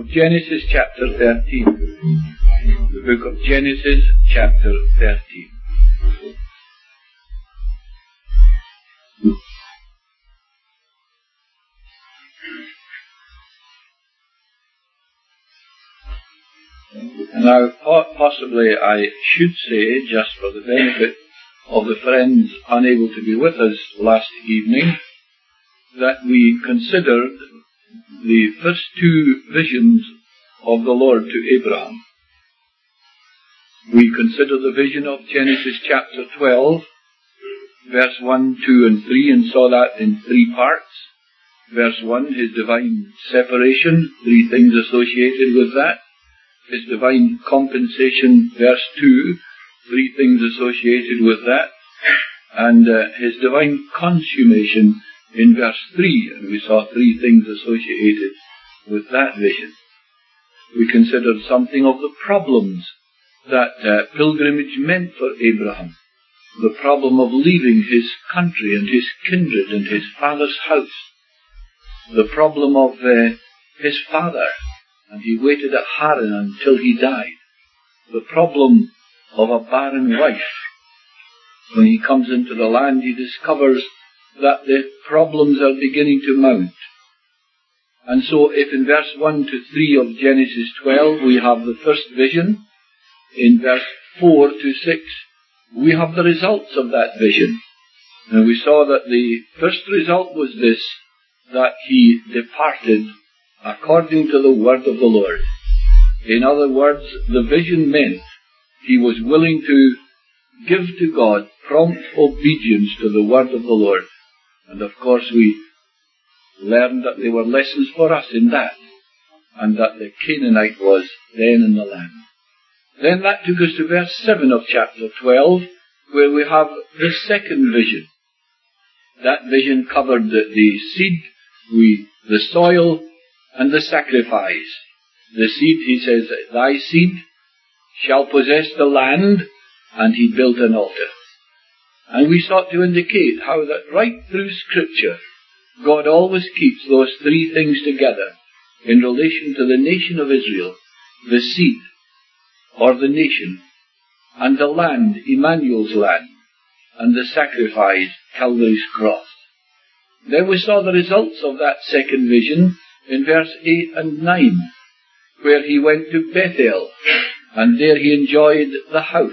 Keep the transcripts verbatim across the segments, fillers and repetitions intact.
of Genesis chapter thirteen. The book of Genesis chapter thirteen. Now, possibly I should say, just for the benefit of the friends unable to be with us last evening, that we considered the first two visions of the Lord to Abraham. We considered the vision of Genesis chapter twelve, verse one, two and three, and saw that in three parts. Verse one, his divine separation, three things associated with that. His divine compensation, verse two, three things associated with that. And uh, his divine consummation in verse three, and we saw three things associated with that vision. We considered something of the problems that uh, pilgrimage meant for Abraham. The problem of leaving his country and his kindred and his father's house. The problem of uh, his father, and he waited at Haran until he died. The problem of a barren wife. When he comes into the land, he discovers that the problems are beginning to mount. And so if in verse one to three of Genesis twelve we have the first vision, in verse four to six we have the results of that vision. And we saw that the first result was this, that he departed according to the word of the Lord. In other words, the vision meant he was willing to give to God prompt obedience to the word of the Lord. And of course we learned that there were lessons for us in that, and that the Canaanite was then in the land. Then that took us to verse seven of chapter twelve, where we have the second vision. That vision covered the, the seed, we, the soil, and the sacrifice. The seed, he says, thy seed shall possess the land, and he built an altar. And we sought to indicate how that right through Scripture, God always keeps those three things together in relation to the nation of Israel, the seed, or the nation, and the land, Emmanuel's land, and the sacrifice, Calvary's cross. Then we saw the results of that second vision in verse eight and nine, where he went to Bethel, and there he enjoyed the house,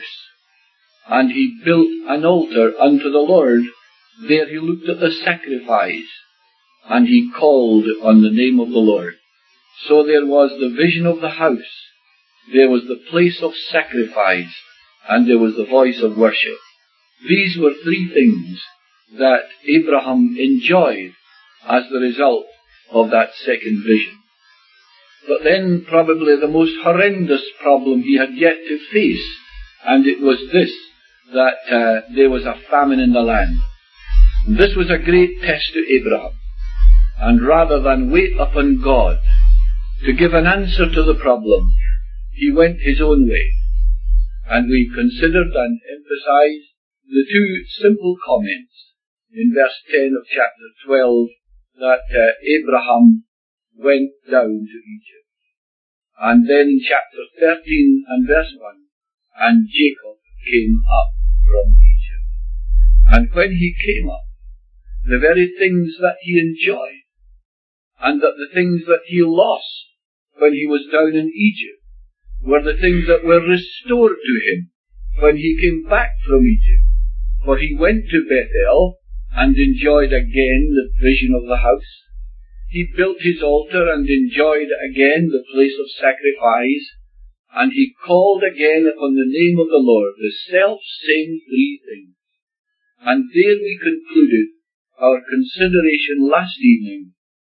and he built an altar unto the Lord. There he looked at the sacrifice, and he called on the name of the Lord. So there was the vision of the house, there was the place of sacrifice, and there was the voice of worship. These were three things that Abraham enjoyed as the result of that second vision. But then probably the most horrendous problem he had yet to face, and it was this, that uh, there was a famine in the land. And this was a great test to Abraham. And rather than wait upon God to give an answer to the problem, he went his own way. And we considered and emphasized the two simple comments in verse ten of chapter twelve, that uh, Abraham went down to Egypt. And then in chapter thirteen and verse one, and Jacob came up from Egypt. And when he came up, the very things that he enjoyed, and that the things that he lost when he was down in Egypt, were the things that were restored to him when he came back from Egypt. For he went to Bethel and enjoyed again the vision of the house. He built his altar and enjoyed again the place of sacrifice. And he called again upon the name of the Lord, the self-same three things. And there we concluded our consideration last evening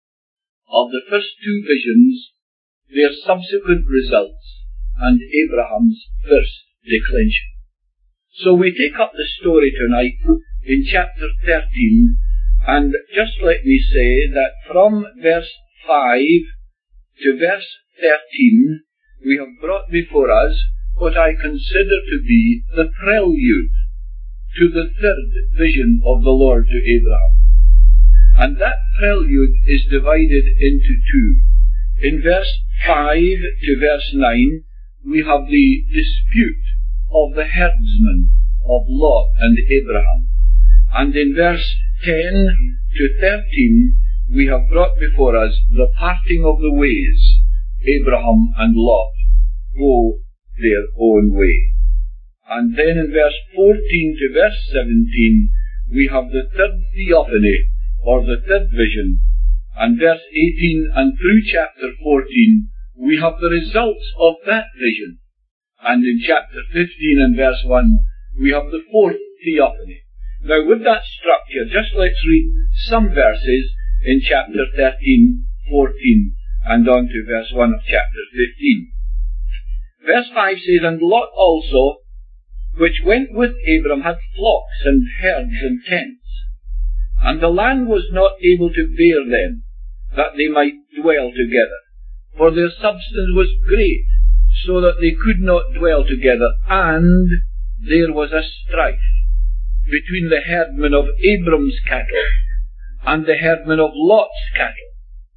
of the first two visions, their subsequent results, and Abraham's first declension. So we take up the story tonight in chapter thirteen, and just let me say that from verse five to verse thirteen, we have brought before us what I consider to be the prelude to the third vision of the Lord to Abraham. And that prelude is divided into two. In verse five to verse nine, we have the dispute of the herdsmen of Lot and Abraham. And in verse ten to thirteen, we have brought before us the parting of the ways. Abraham and Lot go their own way. And then in verse fourteen to verse seventeen, we have the third theophany, or the third vision. And verse eighteen and through chapter fourteen, we have the results of that vision. And in chapter fifteen and verse one, we have the fourth theophany. Now with that structure, just let's read some verses in chapter thirteen, fourteen, and on to verse one of chapter fifteen. Verse five says, And Lot also, which went with Abram, had flocks and herds and tents. And the land was not able to bear them, that they might dwell together. For their substance was great, so that they could not dwell together. And there was a strife between the herdmen of Abram's cattle and the herdmen of Lot's cattle.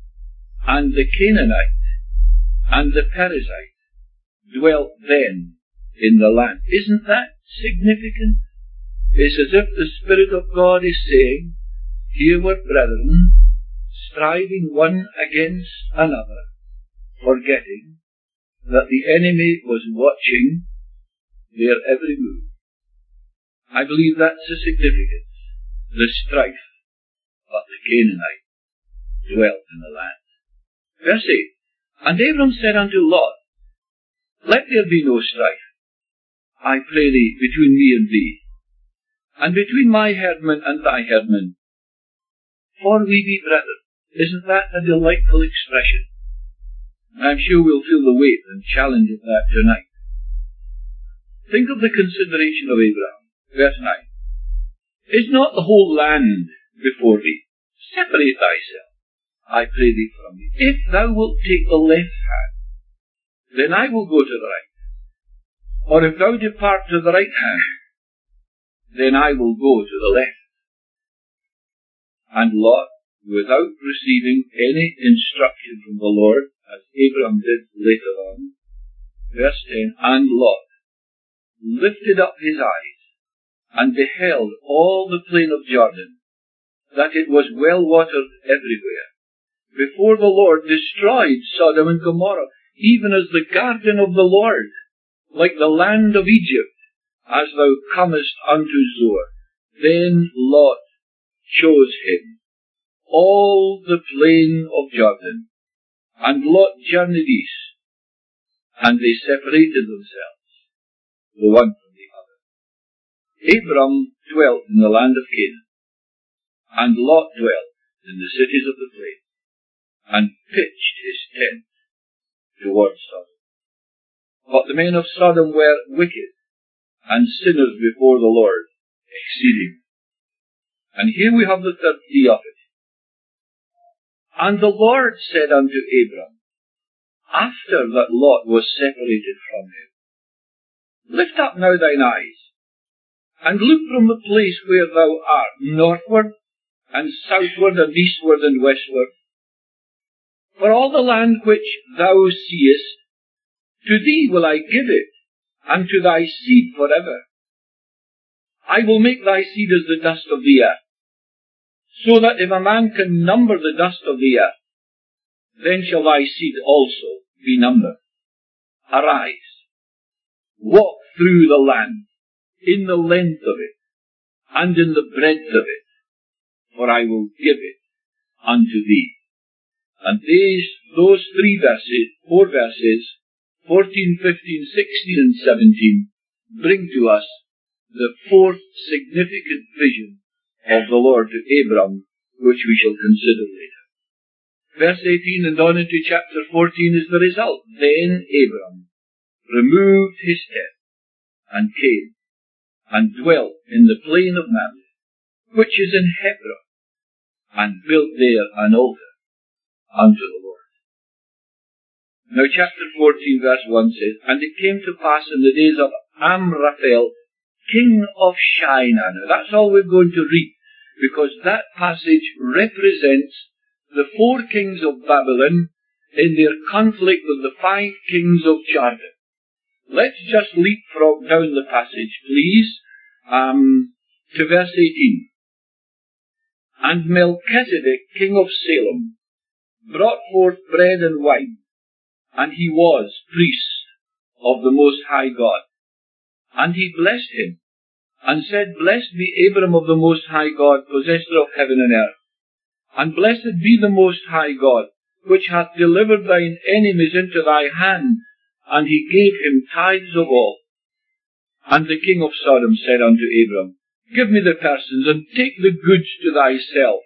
And the Canaanite and the Perizzite dwelt then in the land. Isn't that significant? It's as if the Spirit of God is saying, here were brethren striving one against another, forgetting that the enemy was watching their every move. I believe that's the significance. The strife, but the Canaanite dwelt in the land. Verse eight, And Abram said unto Lot, Let there be no strife, I pray thee, between me and thee, and between my herdmen and thy herdmen, for we be brethren. Isn't that a delightful expression? I'm sure we'll feel the weight and challenge of that tonight. Think of the consideration of Abraham. Verse nine. Is not the whole land before thee? Separate thyself, I pray thee, from me. If thou wilt take the left hand, then I will go to the right. Or if thou depart to the right hand, then I will go to the left. And Lot, without receiving any instruction from the Lord, as Abraham did later on, verse ten, And Lot lifted up his eyes, and beheld all the plain of Jordan, that it was well watered everywhere, before the Lord destroyed Sodom and Gomorrah, even as the garden of the Lord, like the land of Egypt, as thou comest unto Zoar. Then Lot chose him all the plain of Jordan, and Lot journeyed east, and they separated themselves, the one from the other. Abram dwelt in the land of Canaan, and Lot dwelt in the cities of the plain, and pitched his tent towards Sodom. But the men of Sodom were wicked, and sinners before the Lord, exceeding. And here we have the third theophany. And the Lord said unto Abram, after that Lot was separated from him, Lift up now thine eyes, and look from the place where thou art, northward, and southward, and eastward, and westward. For all the land which thou seest, to thee will I give it, and to thy seed forever. I will make thy seed as the dust of the earth, so that if a man can number the dust of the earth, then shall thy seed also be numbered. Arise, walk through the land, in the length of it, and in the breadth of it, for I will give it unto thee. And these, those three verses, four verses, fourteen, fifteen, sixteen, and seventeen, bring to us the fourth significant vision of the Lord to Abram, which we shall consider later. Verse eighteen and on into chapter fourteen is the result. Then Abram removed his tent, and came, and dwelt in the plain of Mamre, which is in Hebron, and built there an altar unto the Lord. Now chapter fourteen verse one says, And it came to pass in the days of Amraphel, king of Shinar. Now that's all we're going to read, because that passage represents the four kings of Babylon in their conflict with the five kings of Chardon. Let's just leapfrog down the passage, please, um, to verse eighteen. And Melchizedek, king of Salem, brought forth bread and wine, and he was priest of the Most High God. And he blessed him, and said, Blessed be Abram of the Most High God, possessor of heaven and earth. And blessed be the Most High God, which hath delivered thine enemies into thy hand. And he gave him tithes of all. And the king of Sodom said unto Abram, Give me the persons, and take the goods to thyself.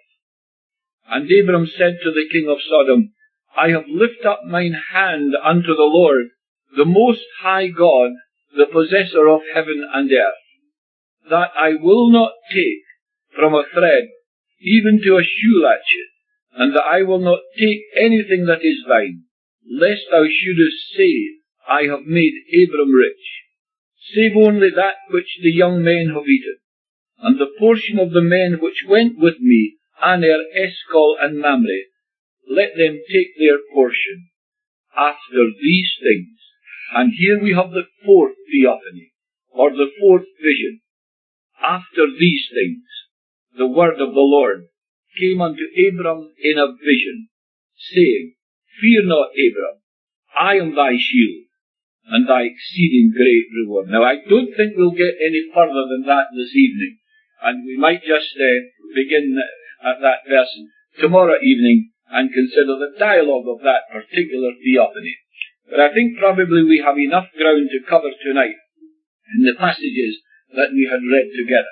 And Abram said to the king of Sodom, I have lifted up mine hand unto the Lord, the Most High God, the possessor of heaven and earth, that I will not take from a thread, even to a shoe latchet, and that I will not take anything that is thine, lest thou shouldest say, I have made Abram rich, save only that which the young men have eaten, and the portion of the men which went with me, Aner, Eshcol, and Mamre, let them take their portion. After these things, and here we have the fourth theophany, or the fourth vision. After these things, the word of the Lord came unto Abram in a vision, saying, Fear not, Abram, I am thy shield, and thy exceeding great reward. Now, I don't think we'll get any further than that this evening, and we might just uh, begin at that verse tomorrow evening and consider the dialogue of that particular theophany. But I think probably we have enough ground to cover tonight in the passages that we had read together.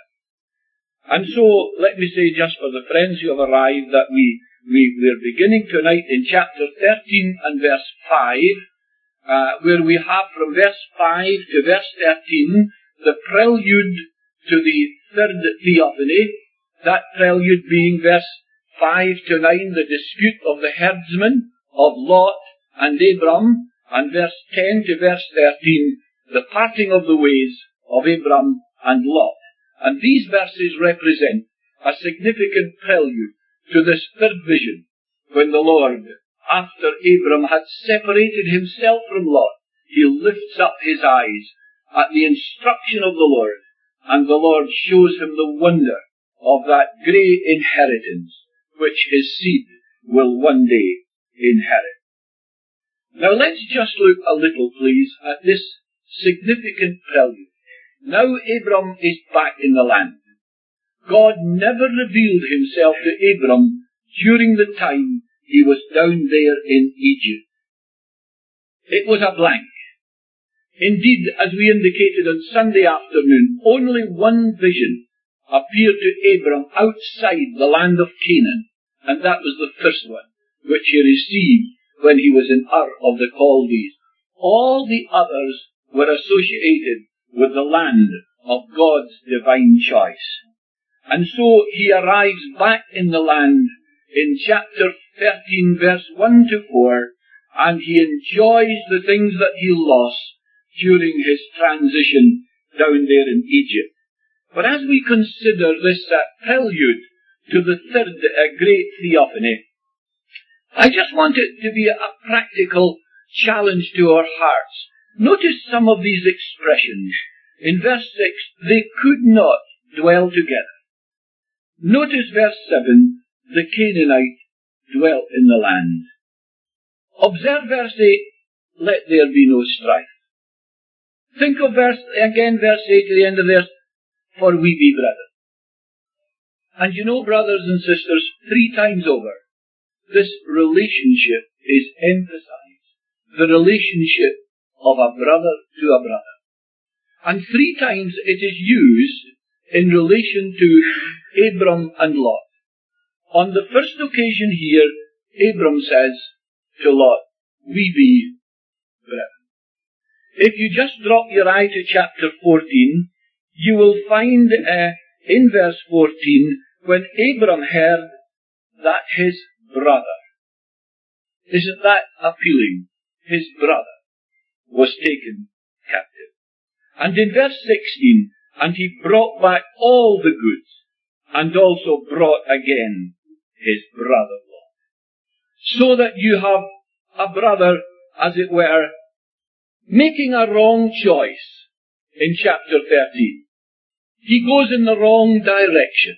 And so, let me say just for the friends who have arrived that we, we, we're beginning tonight in chapter thirteen and verse five, uh, where we have from verse five to verse thirteen the prelude to the third theophany, that prelude being verse five to nine, the dispute of the herdsmen of Lot and Abram, and verse ten to verse thirteen, the parting of the ways of Abram and Lot. And these verses represent a significant prelude to this third vision, when the Lord, after Abram had separated himself from Lot, he lifts up his eyes at the instruction of the Lord, and the Lord shows him the wonder of that great inheritance which his seed will one day inherit. Now let's just look a little, please, at this significant prelude. Now Abram is back in the land. God never revealed himself to Abram during the time he was down there in Egypt. It was a blank. Indeed, as we indicated on Sunday afternoon, only one vision appeared to Abram outside the land of Canaan, and that was the first one, which he received when he was in Ur of the Chaldees. All the others were associated with the land of God's divine choice. And so he arrives back in the land in chapter thirteen, verse one to four, and he enjoys the things that he lost during his transition down there in Egypt. But as we consider this uh, prelude to the third uh, great theophany, I just want it to be a practical challenge to our hearts. Notice some of these expressions. In verse six, they could not dwell together. Notice verse seven, the Canaanite dwelt in the land. Observe verse eight, let there be no strife. Think of verse, again verse eight to the end of this, for we be brethren. And you know, brothers and sisters, three times over, this relationship is emphasized. The relationship of a brother to a brother. And three times it is used in relation to Abram and Lot. On the first occasion here, Abram says to Lot, we be brethren. If you just drop your eye to chapter fourteen, you will find uh, in verse fourteen, when Abram heard that his brother, isn't that appealing? His brother was taken captive. And in verse sixteen, and he brought back all the goods, and also brought again his brother Lot. So that you have a brother, as it were, making a wrong choice in chapter thirteen. He goes in the wrong direction.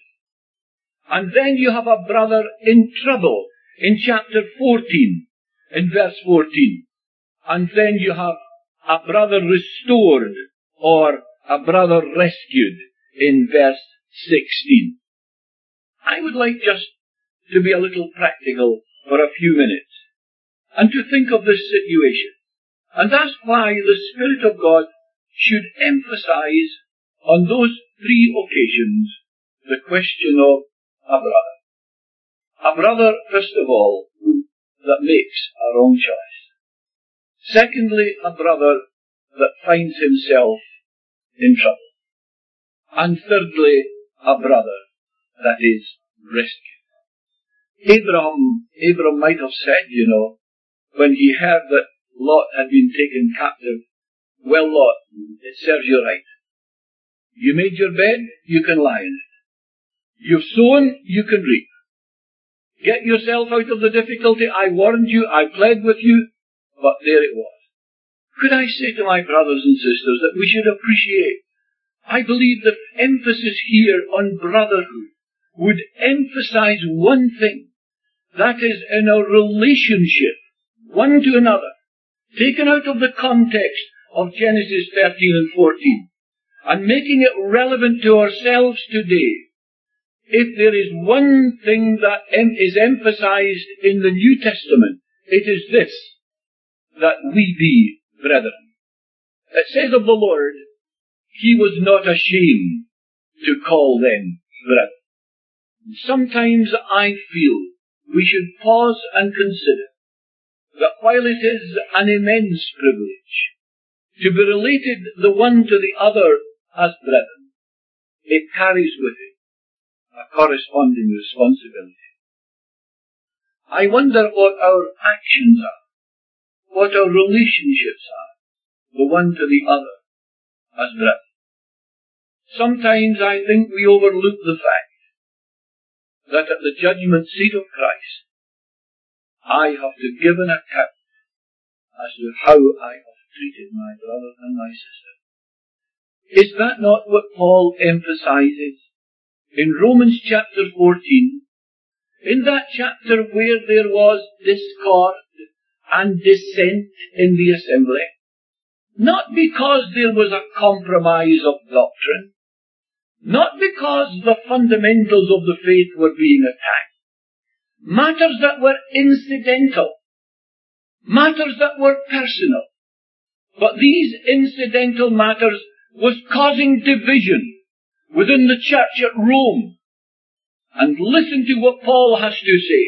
And then you have a brother in trouble in chapter fourteen, in verse fourteen. And then you have a brother restored or a brother rescued in verse sixteen. I would like just to be a little practical for a few minutes and to think of this situation. And that's why the Spirit of God should emphasize on those three occasions the question of a brother. A brother, first of all, that makes a wrong choice. Secondly, a brother that finds himself in trouble. And thirdly, a brother that is rescued. Abraham, Abraham might have said, you know, when he heard that Lot had been taken captive, well, Lot, it serves you right. You made your bed, you can lie in it. You've sown, you can reap. Get yourself out of the difficulty. I warned you, I pled with you, but there it was. Could I say to my brothers and sisters that we should appreciate, I believe the emphasis here on brotherhood would emphasize one thing, that is in our relationship, one to another, taken out of the context of Genesis thirteen and fourteen, and making it relevant to ourselves today. If there is one thing that is emphasized in the New Testament, it is this, that we be brethren. It says of the Lord, He was not ashamed to call them brethren. Sometimes I feel we should pause and consider that while it is an immense privilege to be related the one to the other as brethren, it carries with it a corresponding responsibility. I wonder what our actions are, what our relationships are, the one to the other as brethren. Sometimes I think we overlook the fact that at the judgment seat of Christ, I have to give an account as to how I have treated my brother and my sister. Is that not what Paul emphasizes in Romans chapter fourteen? In that chapter where there was discord and dissent in the assembly, not because there was a compromise of doctrine, not because the fundamentals of the faith were being attacked, matters that were incidental, matters that were personal, but these incidental matters was causing division within the church at Rome. And listen to what Paul has to say.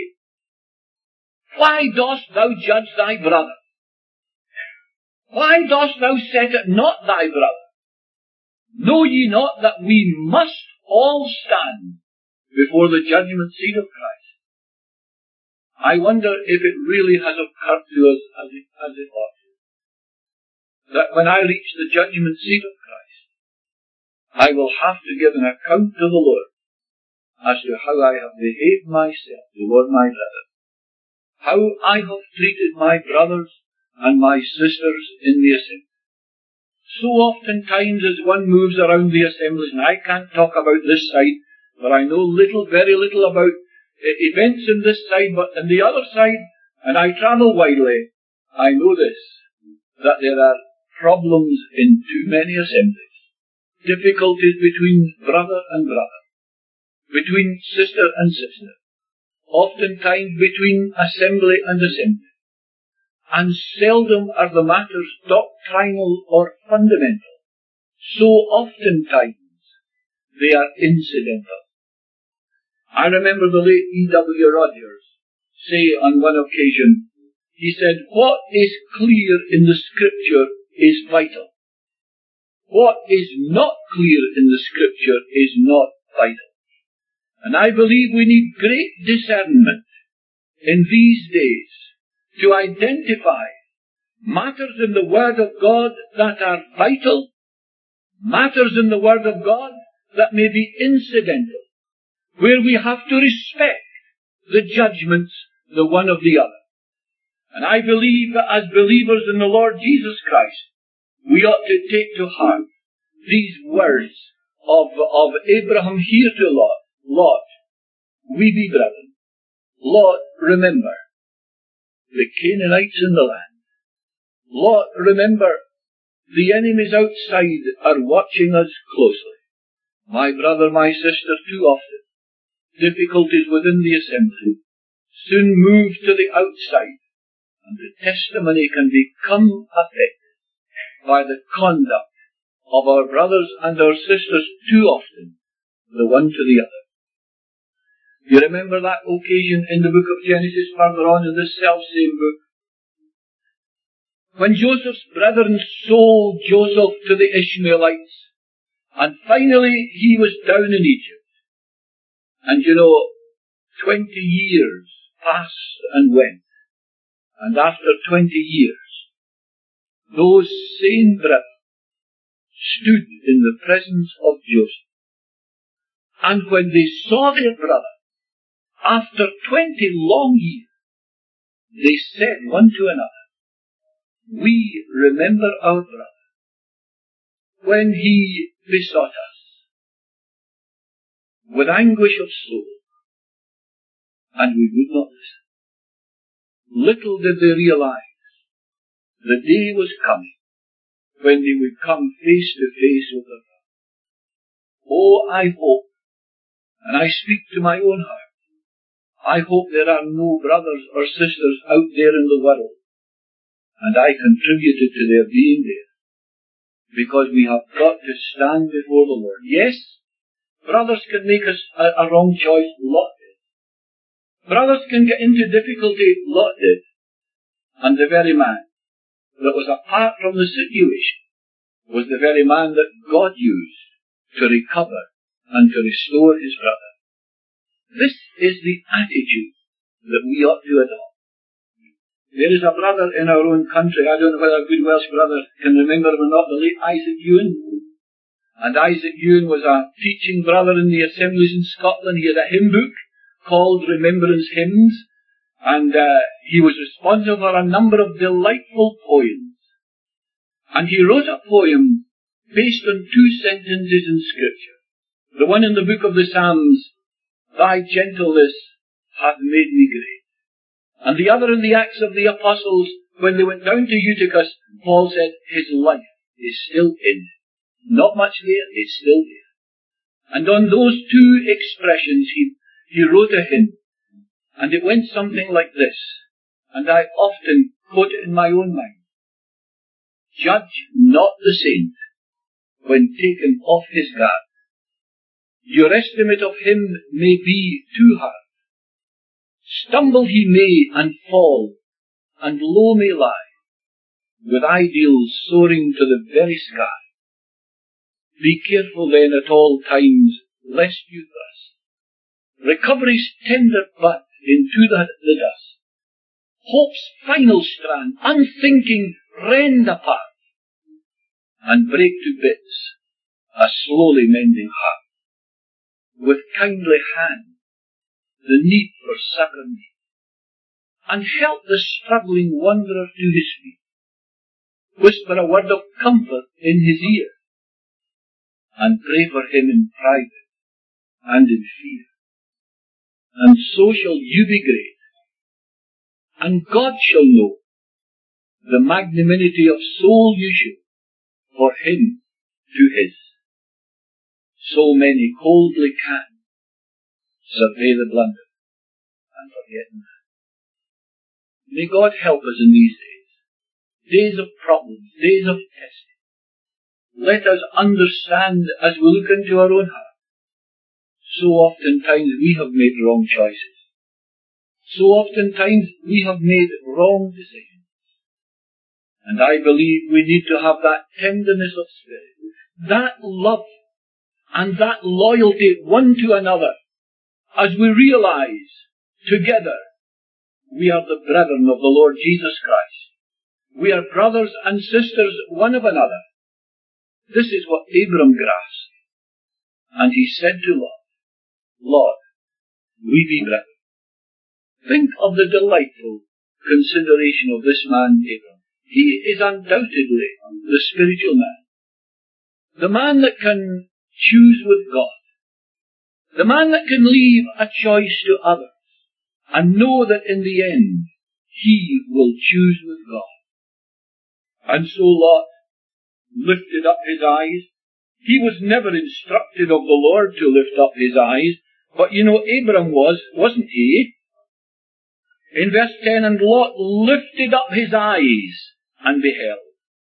Why dost thou judge thy brother? Why dost thou set it not thy brother? Know ye not that we must all stand before the judgment seat of Christ? I wonder if it really has occurred to us as it, as it ought to, that when I reach the judgment seat of Christ, I will have to give an account to the Lord as to how I have behaved myself toward my brethren, how I have treated my brothers and my sisters in the assembly. So oftentimes as one moves around the assemblies, and I can't talk about this side, for I know little, very little about uh, events in this side, but in the other side, and I travel widely, I know this, that there are problems in too many assemblies. Difficulties between brother and brother, between sister and sister, oftentimes between assembly and assembly. And seldom are the matters doctrinal or fundamental. So oftentimes they are incidental. I remember the late E W Rogers say on one occasion, he said, what is clear in the Scripture is vital. What is not clear in the Scripture is not vital. And I believe we need great discernment in these days to identify matters in the Word of God that are vital, matters in the Word of God that may be incidental, where we have to respect the judgments the one of the other. And I believe that as believers in the Lord Jesus Christ, we ought to take to heart these words of, of Abraham here to Lot. Lot, we be brethren. Lot, remember the Canaanites in the land. Lot, remember the enemies outside are watching us closely. My brother, my sister, too often, difficulties within the assembly soon move to the outside, and the testimony can become affected by the conduct of our brothers and our sisters too often, the one to the other. You remember that occasion in the book of Genesis, further on in this self-same book, when Joseph's brethren sold Joseph to the Ishmaelites, and finally he was down in Egypt. And you know, twenty years passed and went. And after twenty years, those same brethren stood in the presence of Joseph. And when they saw their brother, after twenty long years, they said one to another, we remember our brother when he besought us with anguish of soul, and we would not listen. Little did they realize the day was coming when they would come face to face with their brother. Oh, I hope, and I speak to my own heart, I hope there are no brothers or sisters out there in the world, and I contributed to their being there, because we have got to stand before the Lord. Yes, brothers can make us a, a wrong choice, Lot did. Brothers can get into difficulty, Lot did. And the very man that was apart from the situation was the very man that God used to recover and to restore his brother. This is the attitude that we ought to adopt. There is a brother in our own country, I don't know whether a good Welsh brother can remember him or not, the late Isaac Ewan. And Isaac Ewan was a teaching brother in the assemblies in Scotland. He had a hymn book called Remembrance Hymns, and uh, he was responsible for a number of delightful poems. And he wrote a poem based on two sentences in Scripture. The one in the book of the Psalms, Thy gentleness hath made me great. And the other in the Acts of the Apostles, when they went down to Eutychus, Paul said, his life is still in him. Not much there, it's still there. And on those two expressions he, he wrote a hymn. And it went something like this. And I often quote it in my own mind. Judge not the saint when taken off his guard. Your estimate of him may be too hard. Stumble he may and fall, and low may lie, with ideals soaring to the very sky. Be careful then at all times, lest you thrust recovery's tender bud into the, the dust. Hope's final strand, unthinking, rend apart, and break to bits a slowly mending heart. With kindly hand, the need for succor meet, and help the struggling wanderer to his feet. Whisper a word of comfort in his ear, and pray for him in private and in fear. And so shall you be great, and God shall know the magnanimity of soul you show for him to his. So many coldly can survey the blunder and forget man. May God help us in these days, days of problems, days of testing. Let us understand as we look into our own heart. So oftentimes we have made wrong choices. So oftentimes we have made wrong decisions. And I believe we need to have that tenderness of spirit, that love, and that loyalty one to another, as we realize together we are the brethren of the Lord Jesus Christ. We are brothers and sisters one of another. This is what Abram grasped. And he said to Lot, Lord, we be brethren. Think of the delightful consideration of this man, Abram. He is undoubtedly the spiritual man. The man that can choose with God. The man that can leave a choice to others and know that in the end he will choose with God. And so Lot lifted up his eyes. He was never instructed of the Lord to lift up his eyes, but you know Abram was, wasn't he? In verse ten, and Lot lifted up his eyes and beheld.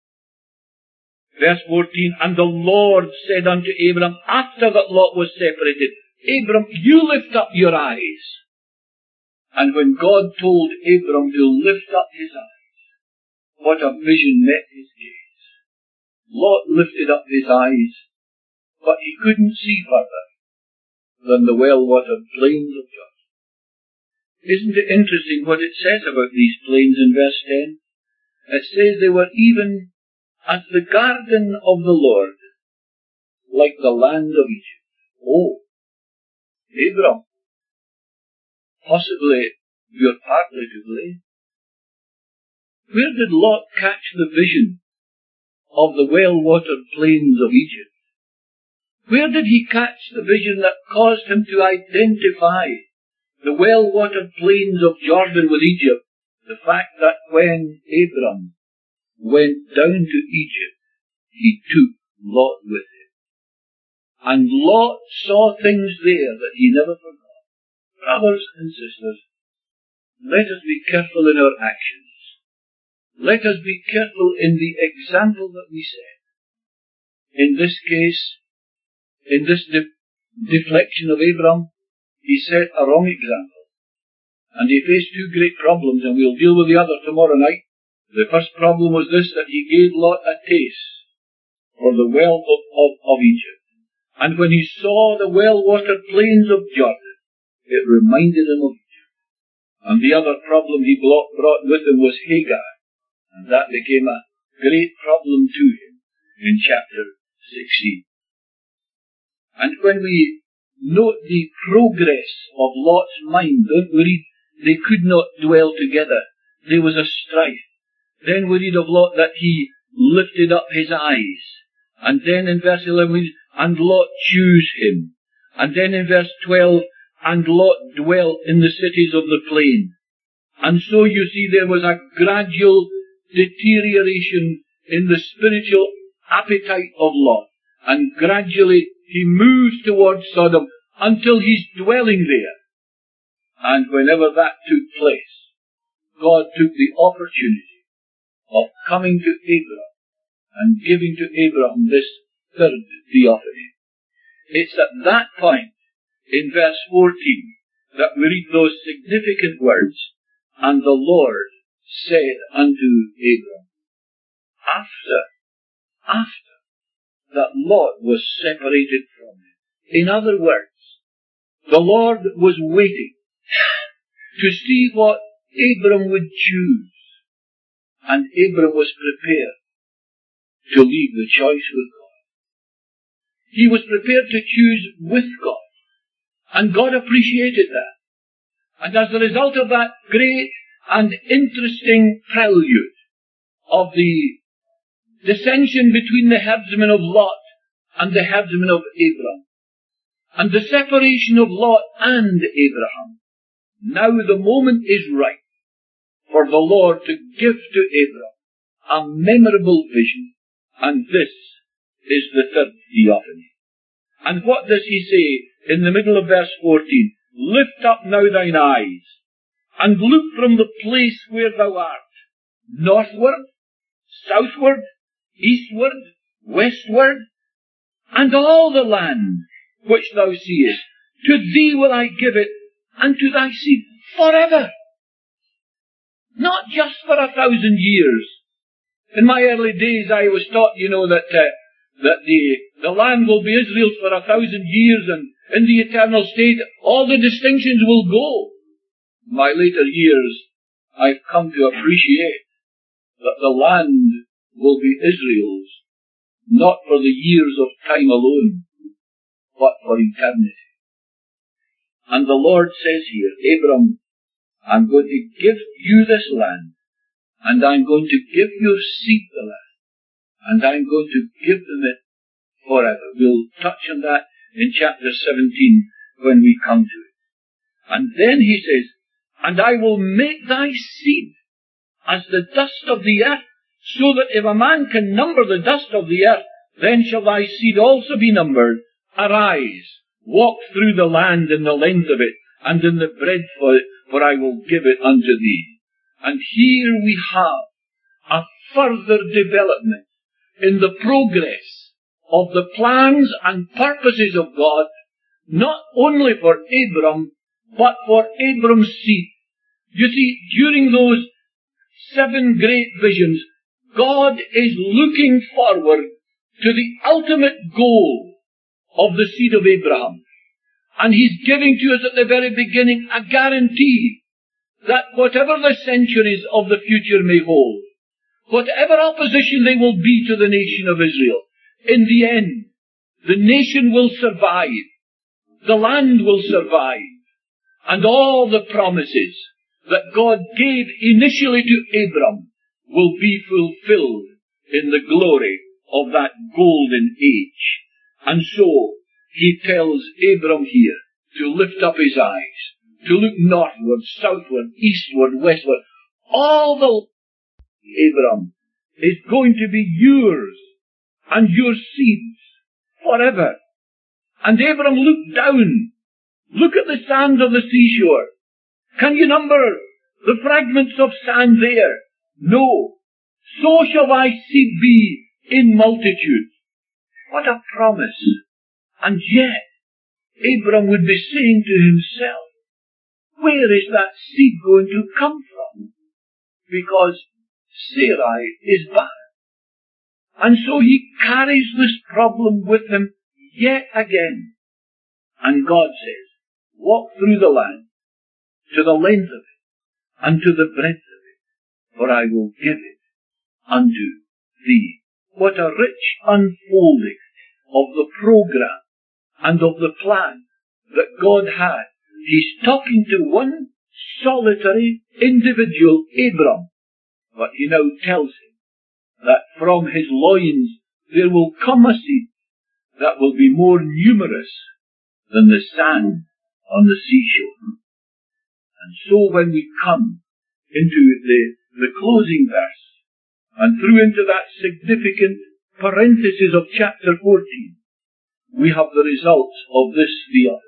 Verse fourteen, and the Lord said unto Abram, after that Lot was separated, Abram, you lift up your eyes. And when God told Abram to lift up his eyes, what a vision met his gaze. Lot lifted up his eyes, but he couldn't see further than the well-watered plains of Jordan. Isn't it interesting what it says about these plains in verse ten? It says they were even as the garden of the Lord, like the land of Egypt. Oh, Abram, possibly you're partly to blame. Where did Lot catch the vision of the well-watered plains of Egypt? Where did he catch the vision that caused him to identify the well-watered plains of Jordan with Egypt? The fact that when Abram went down to Egypt, he took Lot with him. And Lot saw things there that he never forgot. Brothers and sisters, let us be careful in our actions. Let us be careful in the example that we set. In this case, in this de- deflection of Abram, he set a wrong example. And he faced two great problems, and we'll deal with the other tomorrow night. The first problem was this, that he gave Lot a taste for the wealth of, of, of Egypt. And when he saw the well-watered plains of Jordan, it reminded him of Egypt. And the other problem he brought with him was Hagar. And that became a great problem to him in chapter sixteen. And when we note the progress of Lot's mind, don't we read, they could not dwell together. There was a strife. Then we read of Lot that he lifted up his eyes. And then in verse eleven we read, and Lot chose him. And then in verse twelve, and Lot dwelt in the cities of the plain. And so you see there was a gradual deterioration in the spiritual appetite of Lot. And gradually he moves towards Sodom until he's dwelling there. And whenever that took place, God took the opportunity of coming to Abraham and giving to Abraham this third theophany. It's at that point, in verse fourteen, that we read those significant words, and the Lord said unto Abram, after, after that Lot was separated from him. In other words, the Lord was waiting to see what Abram would choose, and Abram was prepared to leave the choice with God. He was prepared to choose with God, and God appreciated that. And as a result of that great and interesting prelude of the dissension between the herdsmen of Lot and the herdsmen of Abram, and the separation of Lot and Abraham, now the moment is right for the Lord to give to Abram a memorable vision, and this is the third theophany. And what does he say in the middle of verse fourteen? Lift up now thine eyes, and look from the place where thou art, northward, southward, eastward, westward, and all the land which thou seest, to thee will I give it, and to thy seed forever. Not just for a thousand years. In my early days I was taught, you know, that uh, that the, the land will be Israel's for a thousand years, and in the eternal state all the distinctions will go. In my later years I've come to appreciate that the land will be Israel's, not for the years of time alone, but for eternity. And the Lord says here, Abram, I'm going to give you this land, and I'm going to give your seed the land, and I'm going to give them it forever. We'll touch on that in chapter seventeen when we come to it. And then he says, and I will make thy seed as the dust of the earth, so that if a man can number the dust of the earth, then shall thy seed also be numbered. Arise, walk through the land in the length of it, and in the breadth of it, for I will give it unto thee. And here we have a further development in the progress of the plans and purposes of God, not only for Abram, but for Abram's seed. You see, during those seven great visions, God is looking forward to the ultimate goal of the seed of Abraham. And he's giving to us at the very beginning a guarantee that whatever the centuries of the future may hold, whatever opposition they will be to the nation of Israel, in the end, the nation will survive, the land will survive, and all the promises that God gave initially to Abram will be fulfilled in the glory of that golden age. And so, he tells Abram here to lift up his eyes, to look northward, southward, eastward, westward. All the Abram is going to be yours and your seeds forever. And Abram looked down. Look at the sand of the seashore. Can you number the fragments of sand there? No. So shall thy seed be in multitude. What a promise. And yet, Abram would be saying to himself, where is that seed going to come from? Because Sarai is barren. And so he carries this problem with him yet again. And God says, walk through the land, to the length of it, and to the breadth of it, for I will give it unto thee. What a rich unfolding of the program and of the plan that God had. He's talking to one solitary individual, Abram, but he now tells him that from his loins there will come a seed that will be more numerous than the sand on the seashore. And so when we come into the, the closing verse, and through into that significant parenthesis of chapter fourteen, we have the results of this theology.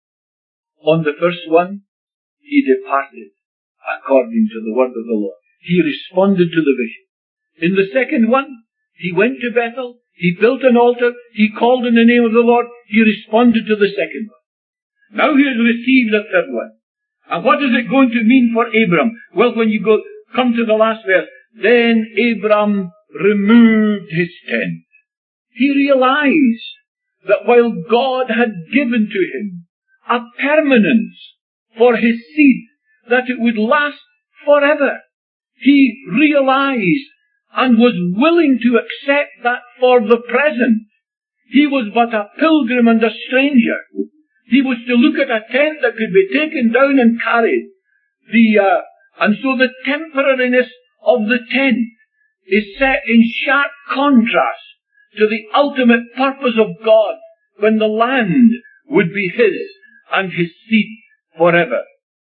On the first one, he departed according to the word of the Lord. He responded to the vision. In the second one, he went to Bethel, he built an altar, he called in the name of the Lord, he responded to the second one. Now he has received a third one. And what is it going to mean for Abram? Well, when you go come to the last verse, then Abram removed his tent. He realized that while God had given to him a permanence for his seed, that it would last forever, he realized and was willing to accept that for the present. He was but a pilgrim and a stranger. He was to look at a tent that could be taken down and carried. The, uh, and so the temporariness of the tent is set in sharp contrast to the ultimate purpose of God, when the land would be his and his seed forever.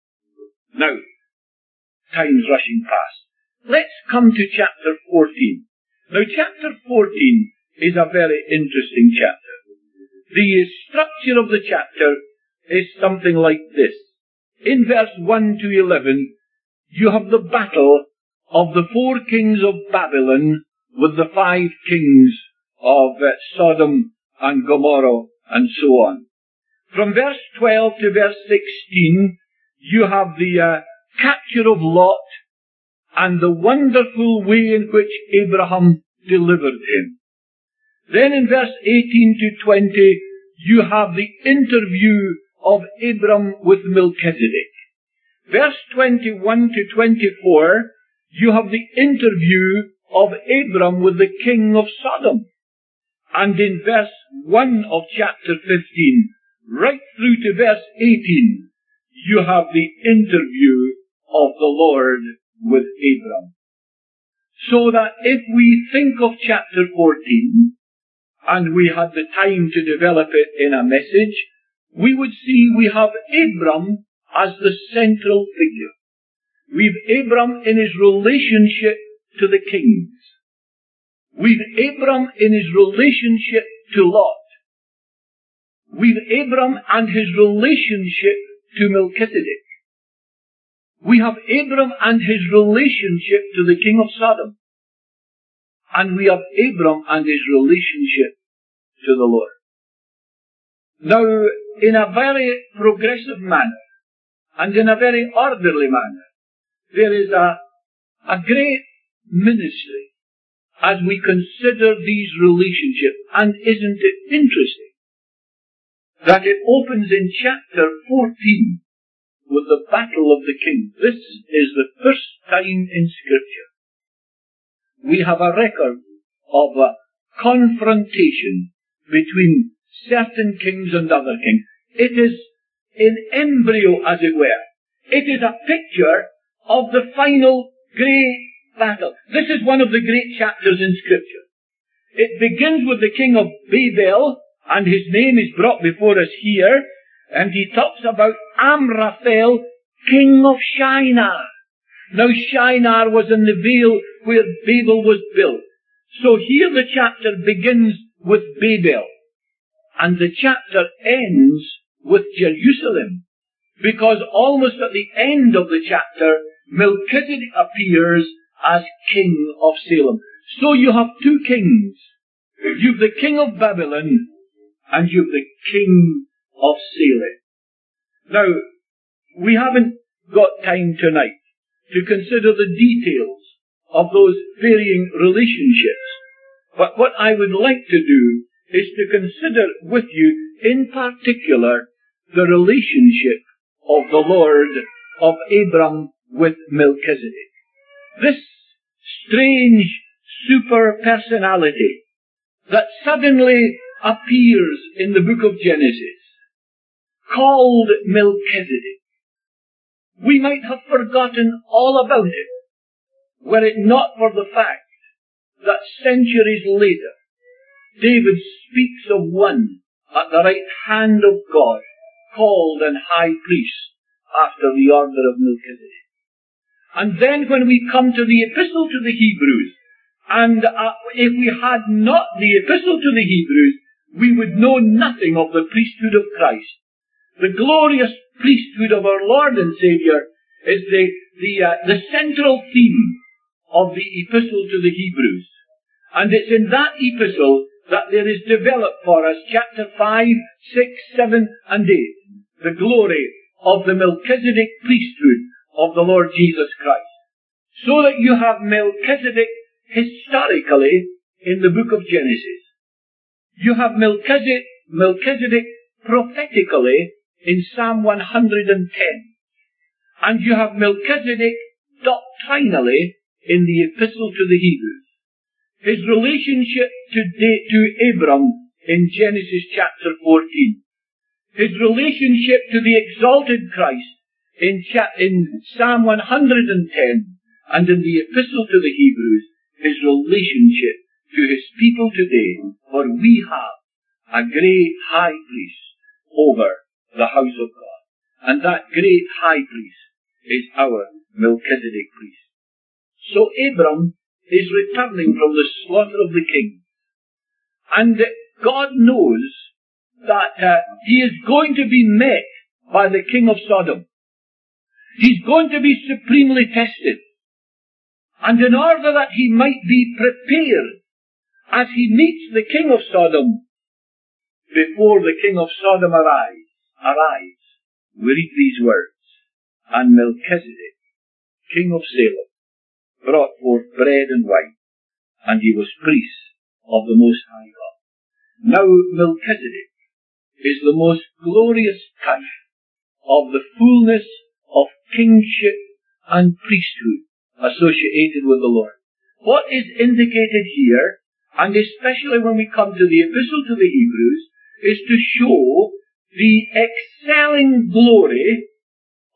Now, time's rushing past. Let's come to chapter fourteen. Now, chapter fourteen is a very interesting chapter. The structure of the chapter is something like this. In verse one to eleven, you have the battle of the four kings of Babylon with the five kings of uh, Sodom and Gomorrah and so on. From verse twelve to verse sixteen, you have the uh, capture of Lot and the wonderful way in which Abraham delivered him. Then in verse eighteen to twenty, you have the interview of Abram with Melchizedek. Verse twenty-one to twenty-four, you have the interview of Abram with the king of Sodom. And in verse one of chapter fifteen, right through to verse eighteen, you have the interview of the Lord with Abram. So that if we think of chapter fourteen, and we had the time to develop it in a message, we would see we have Abram as the central figure. We've Abram in his relationship to the kings. We've Abram in his relationship to Lot. We've Abram and his relationship to Melchizedek. We have Abram and his relationship to the king of Sodom. And we have Abram and his relationship to the Lord. Now, in a very progressive manner, and in a very orderly manner, there is a, a great ministry as we consider these relationships. And isn't it interesting that it opens in chapter fourteen with the battle of the king? This is the first time in Scripture we have a record of a confrontation between certain kings and other kings. It is in embryo, as it were. It is a picture of the final great battle. This is one of the great chapters in Scripture. It begins with the king of Babel, and his name is brought before us here, and he talks about Amraphel, king of Shinar. Now Shinar was in the vale where Babel was built. So here the chapter begins with Babel, and the chapter ends with Jerusalem, because almost at the end of the chapter, Melchizedek appears as king of Salem. So you have two kings. You've the king of Babylon, and you've the king of Salem. Now, we haven't got time tonight to consider the details of those varying relationships. But what I would like to do is to consider with you, in particular, the relationship of the Lord of Abram with Melchizedek. This strange super personality that suddenly appears in the book of Genesis, called Melchizedek. We might have forgotten all about it, were it not for the fact that centuries later, David speaks of one at the right hand of God, called an high priest after the order of Melchizedek. And then when we come to the epistle to the Hebrews, and uh, if we had not the epistle to the Hebrews, we would know nothing of the priesthood of Christ. The glorious priesthood of our Lord and Saviour is the, the, uh, the central theme of the epistle to the Hebrews. And it's in that epistle that there is developed for us chapter five, six, seven, and eight, the glory of the Melchizedek priesthood of the Lord Jesus Christ. So that you have Melchizedek historically in the book of Genesis. You have Melchizedek, Melchizedek prophetically in Psalm one hundred ten. And you have Melchizedek doctrinally in the epistle to the Hebrews. His relationship to, De- to Abram in Genesis chapter fourteen. His relationship to the exalted Christ in, cha- in Psalm one hundred ten. And in the epistle to the Hebrews, his relationship to his people today. For we have a great high priest over the house of God. And that great high priest is our Melchizedek priest. So Abram is returning from the slaughter of the kings. And God knows that uh, he is going to be met by the king of Sodom. He's going to be supremely tested. And in order that he might be prepared as he meets the king of Sodom, before the king of Sodom arrives, arrives, we read these words, and Melchizedek, king of Salem, brought forth bread and wine, and he was priest of the Most High God. Now Melchizedek is the most glorious type of the fullness of kingship and priesthood associated with the Lord. What is indicated here, and especially when we come to the epistle to the Hebrews, is to show the excelling glory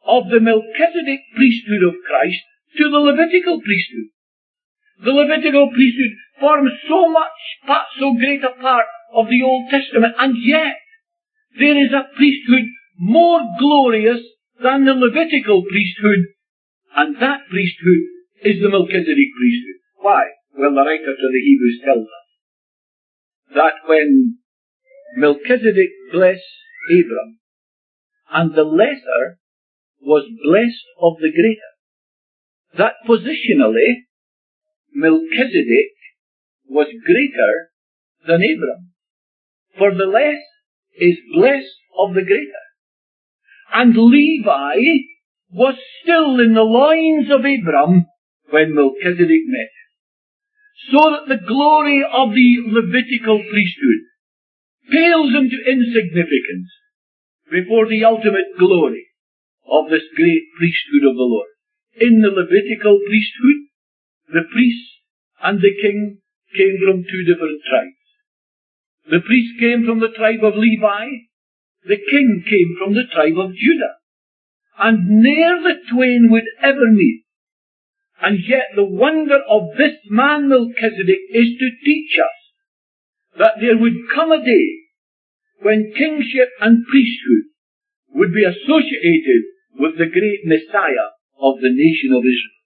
of the Melchizedek priesthood of Christ to the Levitical priesthood. The Levitical priesthood forms so much, part, so great a part of the Old Testament, and yet there is a priesthood more glorious than the Levitical priesthood, and that priesthood is the Melchizedek priesthood. Why? Well, the writer to the Hebrews tells us that when Melchizedek blessed Abram, and the lesser was blessed of the greater, that positionally Melchizedek was greater than Abram. For the less is blessed of the greater. And Levi was still in the loins of Abram when Melchizedek met him. So that the glory of the Levitical priesthood pales into insignificance before the ultimate glory of this great priesthood of the Lord. In the Levitical priesthood, the priest and the king came from two different tribes. The priest came from the tribe of Levi, the king came from the tribe of Judah. And ne'er the twain would ever meet. And yet the wonder of this man Melchizedek is to teach us that there would come a day when kingship and priesthood would be associated with the great Messiah of the nation of Israel.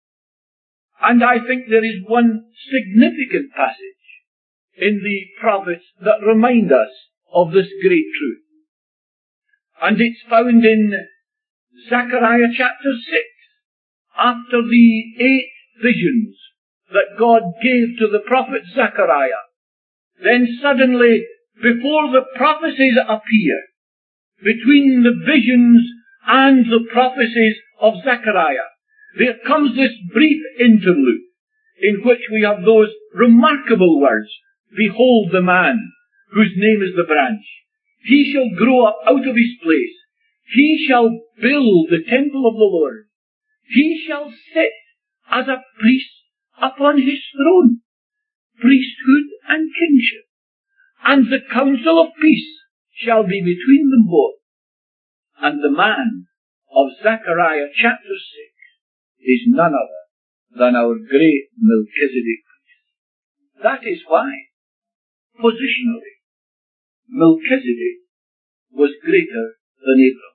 And I think there is one significant passage in the prophets that remind us of this great truth. And it's found in Zechariah chapter six, after the eight visions that God gave to the prophet Zechariah. Then suddenly, before the prophecies appear, between the visions and the prophecies of Zechariah, there comes this brief interlude in which we have those remarkable words, "Behold the man whose name is the branch. He shall grow up out of his place. He shall build the temple of the Lord. He shall sit as a priest upon his throne, priesthood and kingship. And the counsel of peace shall be between them both." And the man of Zechariah chapter six is none other than our great Melchizedek priest. That is why, positionally, Melchizedek was greater than Abram.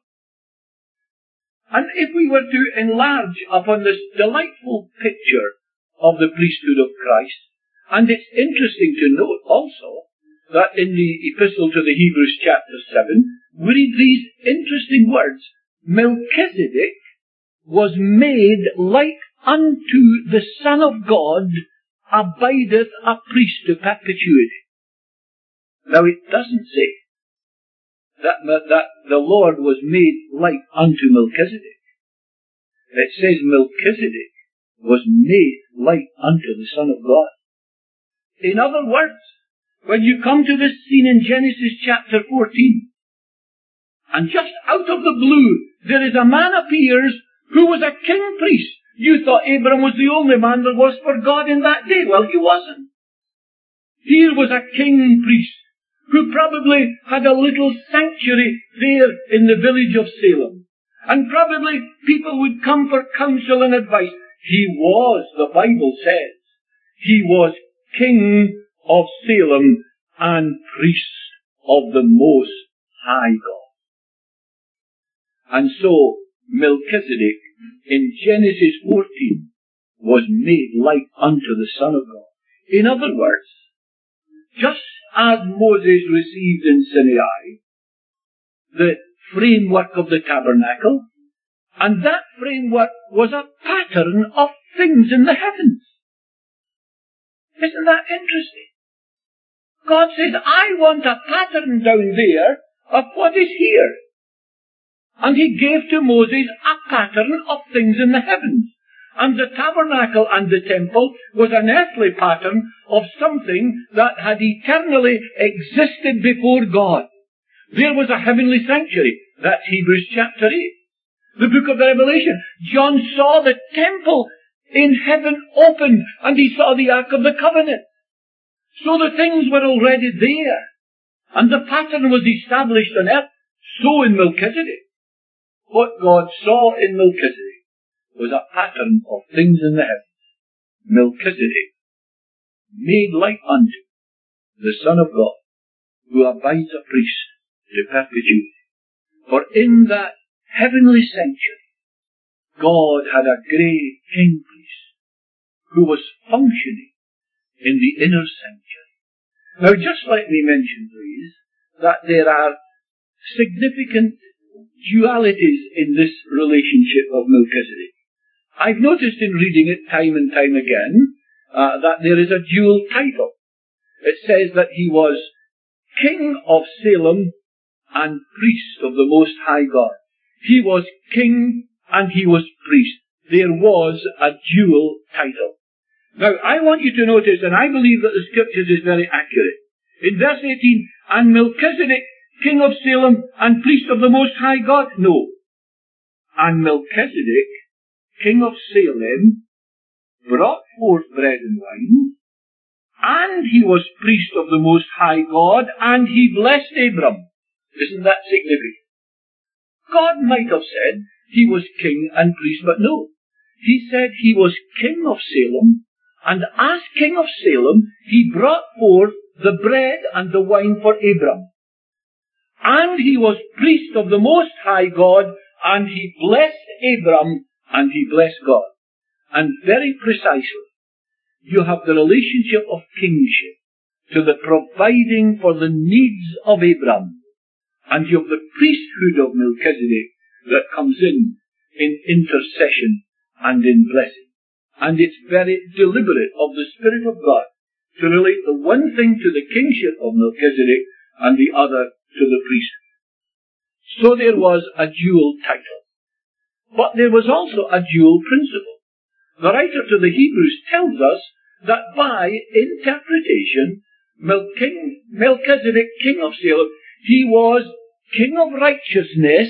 And if we were to enlarge upon this delightful picture of the priesthood of Christ, and it's interesting to note also that in the epistle to the Hebrews chapter seven, we read these interesting words, "Melchizedek was made like unto the Son of God, abideth a priest to perpetuity." Now it doesn't say that, that the Lord was made like unto Melchizedek. It says Melchizedek was made like unto the Son of God. In other words, when you come to this scene in Genesis chapter fourteen, and just out of the blue, there is a man appears who was a king priest. You thought Abram was the only man there was for God in that day. Well, he wasn't. Here was a king priest who probably had a little sanctuary there in the village of Salem. And probably people would come for counsel and advice. He was, the Bible says, he was king of Salem and priest of the Most High God. And so, Melchizedek, in Genesis fourteen, was made like unto the Son of God. In other words, just as Moses received in Sinai the framework of the tabernacle, and that framework was a pattern of things in the heavens. Isn't that interesting? God says, I want a pattern down there of what is here. And he gave to Moses a pattern of things in the heavens. And the tabernacle and the temple was an earthly pattern of something that had eternally existed before God. There was a heavenly sanctuary. That's Hebrews chapter eight. The book of the Revelation. John saw the temple in heaven opened, and he saw the Ark of the Covenant. So the things were already there. And the pattern was established on earth. So in Melchizedek. what God saw in Melchizedek was a pattern of things in the heavens. Melchizedek, made like unto the Son of God, who abides a priest to perpetuity. For in that heavenly sanctuary, God had a great king priest who was functioning in the inner sanctuary. Now just let me mention, please, that there are significant dualities in this relationship of Melchizedek. I've noticed in reading it time and time again uh, that there is a dual title. It says that he was King of Salem and priest of the Most High God. He was king and he was priest. There was a dual title. Now, I want you to notice, and I believe that the Scriptures is very accurate. In verse eighteen, and Melchizedek, king of Salem and priest of the Most High God? No. And Melchizedek, king of Salem, brought forth bread and wine, and he was priest of the Most High God, and he blessed Abram. Isn't that significant? God might have said he was king and priest, but no. He said he was king of Salem, and as king of Salem, he brought forth the bread and the wine for Abram. And he was priest of the Most High God, and he blessed Abram, and he blessed God. And very precisely, you have the relationship of kingship to the providing for the needs of Abram. And you have the priesthood of Melchizedek that comes in, in intercession and in blessing. And it's very deliberate of the Spirit of God to relate the one thing to the kingship of Melchizedek and the other to the priesthood. So there was a dual title. But there was also a dual principle. The writer to the Hebrews tells us that by interpretation, Melchizedek, king of Salem, he was king of righteousness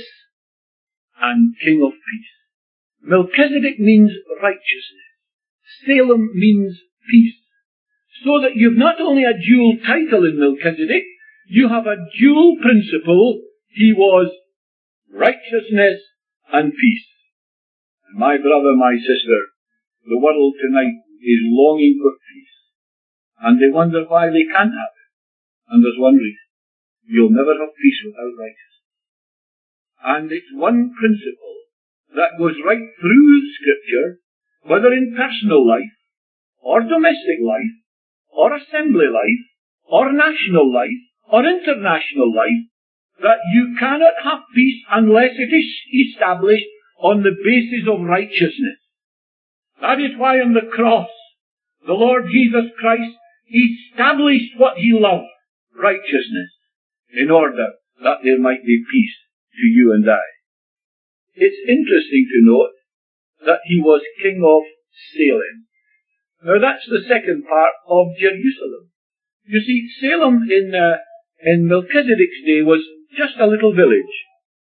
and king of peace. Melchizedek means righteousness. Salem means peace. So that you've not only a dual title in Melchizedek, you have a dual principle. He was righteousness and peace. And my brother, my sister, the world tonight is longing for peace. And they wonder why they can't have it. And there's one reason. You'll never have peace without righteousness. And it's one principle that goes right through Scripture, whether in personal life, or domestic life, or assembly life, or national life, or international life, that you cannot have peace unless it is established on the basis of righteousness. That is why on the cross, the Lord Jesus Christ established what he loved, righteousness, in order that there might be peace to you and I. It's interesting to note that he was king of Salem. Now that's the second part of Jerusalem. You see, Salem in, uh, in Melchizedek's day was just a little village.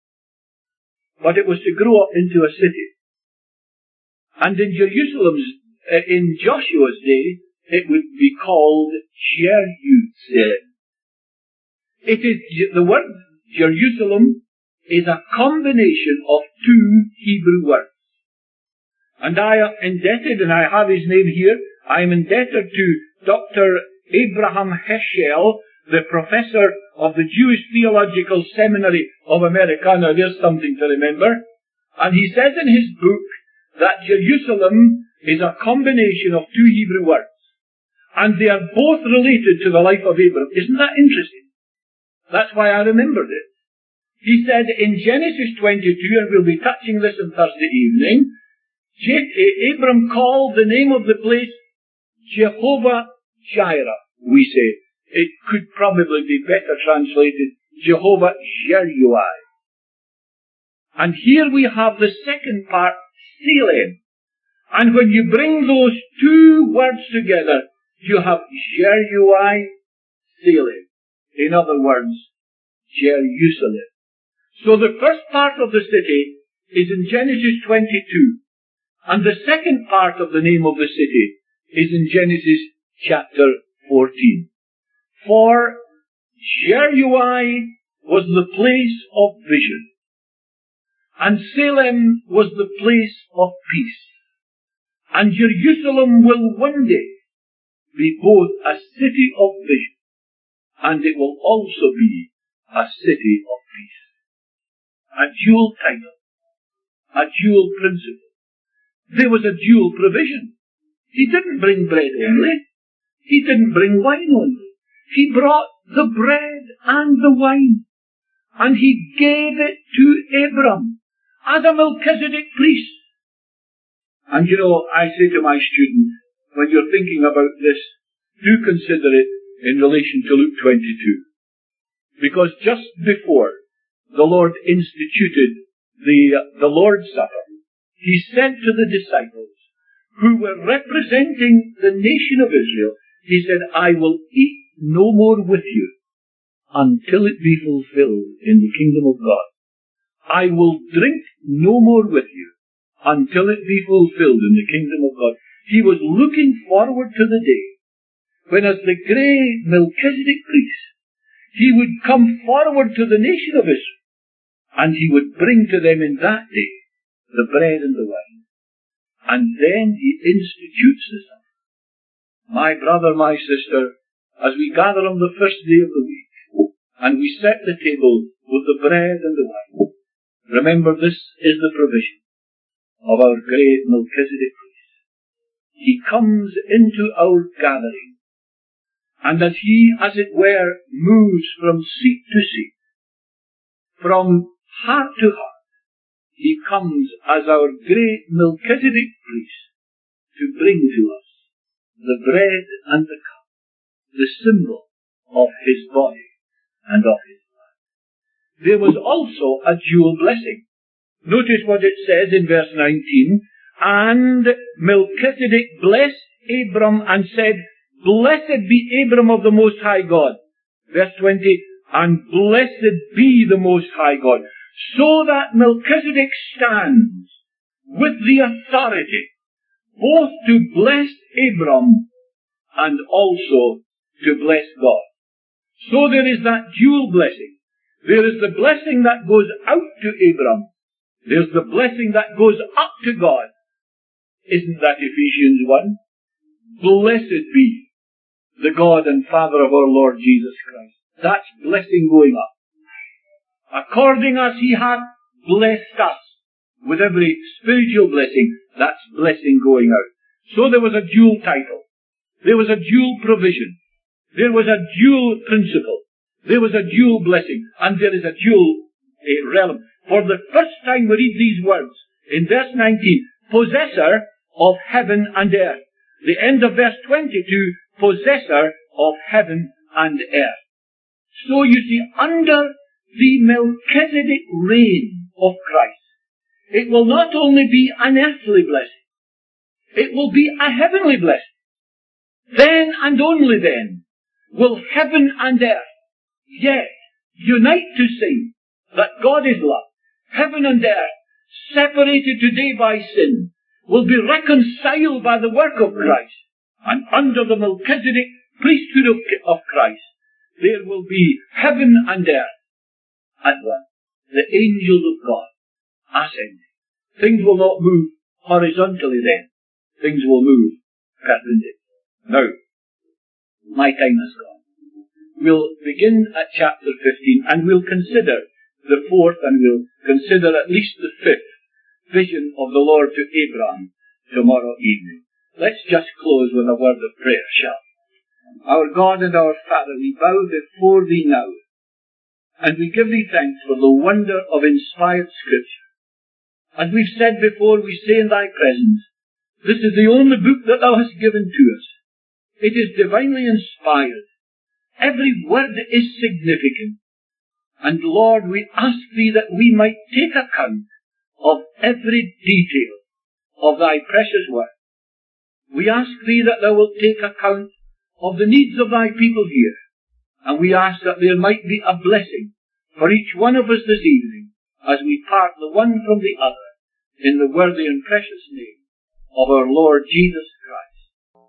But it was to grow up into a city. And in Jerusalem's, uh, in Joshua's day, it would be called Jerusalem. It is, the word Jerusalem is a combination of two Hebrew words. And I am indebted, and I have his name here, I am indebted to Doctor Abraham Heschel, the professor of the Jewish Theological Seminary of America. Now there's something to remember. And he says in his book that Jerusalem is a combination of two Hebrew words. And they are both related to the life of Abraham. Isn't that interesting? That's why I remembered it. He said in Genesis twenty-two, and we'll be touching this on Thursday evening, Abram called the name of the place Jehovah Jireh, we say. It could probably be better translated Jehovah Jeruai. And here we have the second part, Salem. And when you bring those two words together, you have Jeruai, Salem. In other words, Jerusalem. So the first part of the city is in Genesis twenty-two. And the second part of the name of the city is in Genesis chapter fourteen. For Jeruai was the place of vision. And Salem was the place of peace. And Jerusalem will one day be both a city of vision, and it will also be a city of peace. A dual title, a dual principle. There was a dual provision. He didn't bring bread only. He didn't bring wine only. He brought the bread and the wine. And he gave it to Abram as a Melchizedek priest. And you know, I say to my students, when you're thinking about this, do consider it in relation to Luke twenty-two. Because just before the Lord instituted the, uh, the Lord's Supper, he said to the disciples, who were representing the nation of Israel, he said, I will eat no more with you until it be fulfilled in the kingdom of God. I will drink no more with you until it be fulfilled in the kingdom of God. He was looking forward to the day when, as the great Melchizedek priest, he would come forward to the nation of Israel, and he would bring to them in that day the bread and the wine. And then he institutes the supper. My brother, my sister, as we gather on the first day of the week, and we set the table with the bread and the wine, remember, this is the provision of our great Melchizedek priest. He comes into our gathering, and as he, as it were, moves from seat to seat, from heart to heart, he comes as our great Melchizedek priest to bring to us the bread and the cup, the symbol of his body and of his blood. There was also a dual blessing. Notice what it says in verse nineteen. And Melchizedek blessed Abram and said, Blessed be Abram of the Most High God. Verse twenty. And blessed be the Most High God. So that Melchizedek stands with the authority both to bless Abram and also to bless God. So there is that dual blessing. There is the blessing that goes out to Abram. There's the blessing that goes up to God. Isn't that Ephesians one? Blessed be the God and Father of our Lord Jesus Christ. That's blessing going up. According as he hath blessed us with every spiritual blessing, that's blessing going out. So there was a dual title. There was a dual provision. There was a dual principle. There was a dual blessing. And there is a dual uh, realm. For the first time we read these words in verse nineteen, possessor of heaven and earth. The end of verse twenty-two, possessor of heaven and earth. So you see, under the Melchizedek reign of Christ, it will not only be an earthly blessing, it will be a heavenly blessing. Then and only then will heaven and earth yet unite to sing that God is love. Heaven and earth, separated today by sin, will be reconciled by the work of Christ. And under the Melchizedek priesthood of, of Christ, there will be heaven and earth at one. The angels of God ascending. Things will not move horizontally then. Things will move perpendicularly. Now, my time has gone. We'll begin at chapter fifteen, and we'll consider the fourth, and we'll consider at least the fifth vision of the Lord to Abraham tomorrow evening. Let's just close with a word of prayer, shall we? Our God and our Father, we bow before Thee now, and we give Thee thanks for the wonder of inspired Scripture. As we've said before, we say in Thy presence, this is the only book that Thou hast given to us. It is divinely inspired. Every word is significant. And Lord, we ask Thee that we might take account of every detail of Thy precious word. We ask Thee that Thou wilt take account of the needs of Thy people here. And we ask that there might be a blessing for each one of us this evening as we part the one from the other in the worthy and precious name of our Lord Jesus